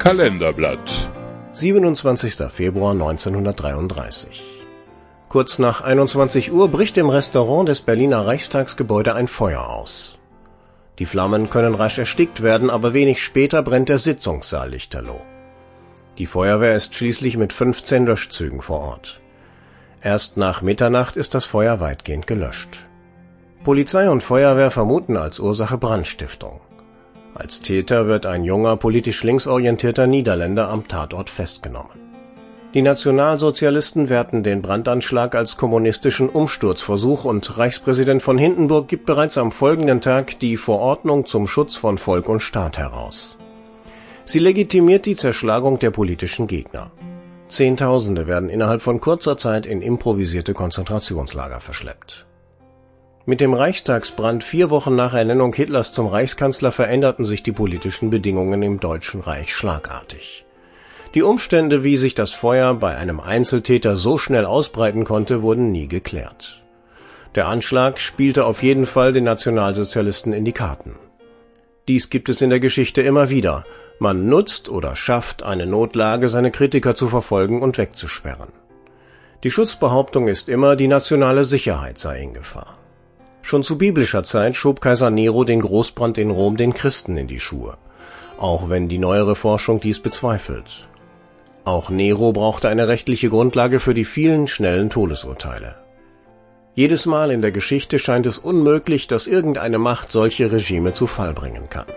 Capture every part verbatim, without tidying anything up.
Kalenderblatt. siebenundzwanzigster Februar neunzehnhundertdreiunddreißig. Kurz nach einundzwanzig Uhr bricht im Restaurant des Berliner Reichstagsgebäude ein Feuer aus. Die Flammen können rasch erstickt werden, aber wenig später brennt der Sitzungssaal lichterloh. Die Feuerwehr ist schließlich mit fünfzehn Löschzügen vor Ort. Erst nach Mitternacht ist das Feuer weitgehend gelöscht. Polizei und Feuerwehr vermuten als Ursache Brandstiftung. Als Täter wird ein junger, politisch linksorientierter Niederländer am Tatort festgenommen. Die Nationalsozialisten werten den Brandanschlag als kommunistischen Umsturzversuch und Reichspräsident von Hindenburg gibt bereits am folgenden Tag die Verordnung zum Schutz von Volk und Staat heraus. Sie legitimiert die Zerschlagung der politischen Gegner. Zehntausende werden innerhalb von kurzer Zeit in improvisierte Konzentrationslager verschleppt. Mit dem Reichstagsbrand vier Wochen nach Ernennung Hitlers zum Reichskanzler veränderten sich die politischen Bedingungen im Deutschen Reich schlagartig. Die Umstände, wie sich das Feuer bei einem Einzeltäter so schnell ausbreiten konnte, wurden nie geklärt. Der Anschlag spielte auf jeden Fall den Nationalsozialisten in die Karten. Dies gibt es in der Geschichte immer wieder. Man nutzt oder schafft eine Notlage, seine Kritiker zu verfolgen und wegzusperren. Die Schutzbehauptung ist immer, die nationale Sicherheit sei in Gefahr. Schon zu biblischer Zeit schob Kaiser Nero den Großbrand in Rom den Christen in die Schuhe, auch wenn die neuere Forschung dies bezweifelt. Auch Nero brauchte eine rechtliche Grundlage für die vielen schnellen Todesurteile. Jedes Mal in der Geschichte scheint es unmöglich, dass irgendeine Macht solche Regime zu Fall bringen kann.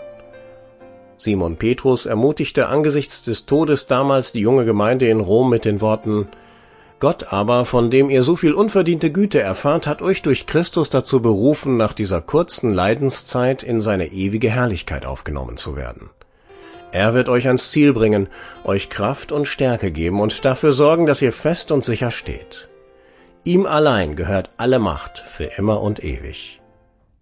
Simon Petrus ermutigte angesichts des Todes damals die junge Gemeinde in Rom mit den Worten: Gott aber, von dem ihr so viel unverdiente Güte erfahrt, hat euch durch Christus dazu berufen, nach dieser kurzen Leidenszeit in seine ewige Herrlichkeit aufgenommen zu werden. Er wird euch ans Ziel bringen, euch Kraft und Stärke geben und dafür sorgen, dass ihr fest und sicher steht. Ihm allein gehört alle Macht für immer und ewig.